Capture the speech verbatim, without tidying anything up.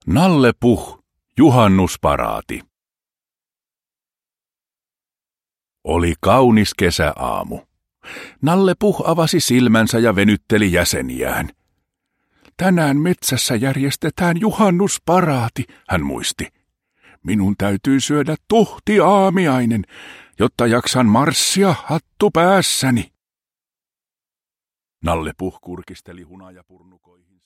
Nalle Puh, juhannusparaati. Oli kaunis kesäaamu. Nalle Puh avasi silmänsä ja venytteli jäseniään. Tänään metsässä järjestetään juhannusparaati, hän muisti. Minun täytyy syödä tuhti aamiainen, jotta jaksan marssia hattu päässäni. Nalle Puh kurkisteli hunajapurnukoihin.